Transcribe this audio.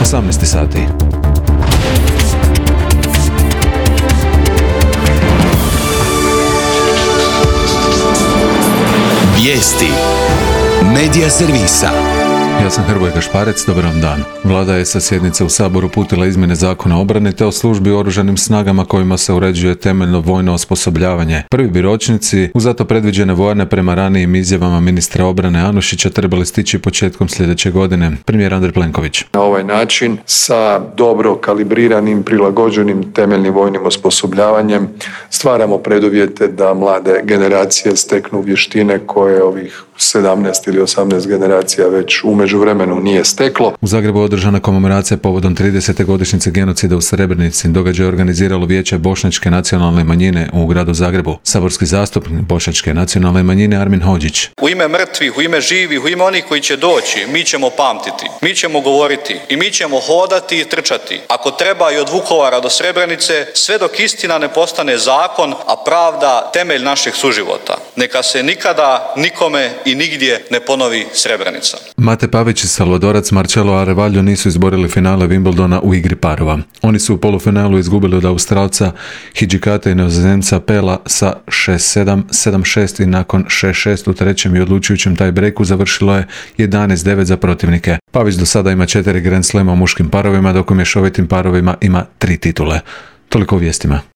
18 sati. Vijesti Medija servisa. Ja sam Hrvoje Gašparec, dobar vam dan. Vlada je sa sjednice u Saboru uputila izmjene Zakona o obrani te o službi u oružanim snagama kojima se uređuje temeljno vojno osposobljavanje. Prvi bi ročnici u zato predviđene vojarne prema ranijim izjavama ministra obrane Anušića trebali stići početkom sljedeće godine. Premijer Andrej Plenković. Na ovaj način sa dobro kalibriranim, prilagođenim temeljnim vojnim osposobljavanjem stvaramo preduvjete da mlade generacije steknu vještine koje ovih 17 ili 18 generacija već u međuvremenu nije steklo. U Zagrebu je održana komemoracija povodom 30. godišnjice genocida u Srebrenici. Događaj je organiziralo Vijeće Bošnjačke nacionalne manjine u gradu Zagrebu. Saborski zastupnik Bošnjačke nacionalne manjine Armin Hodžić. U ime mrtvih, u ime živih, u ime onih koji će doći, mi ćemo pamtiti, mi ćemo govoriti i mi ćemo hodati i trčati. Ako treba i od Vukovara do Srebrenice, sve dok istina ne postane zakon, a pravda temelj našeg suživota. Neka se nikada, nikome i nigdje ne ponovi Srebrenica. Mate Pavić i Salvadorac Marcelo Arevaljo nisu izborili finale Wimbledona u igri parova. Oni su u polufinalu izgubili od Australca Hidžikata i Neozemca Pela sa 6-7, 7-6 i nakon 6-6 u trećem i odlučujućem tiebreaku završilo je 11-9 za protivnike. Pavić do sada ima 4 Grand Slema u muškim parovima, dok u mješovitim parovima ima 3 titule. Toliko u vijestima.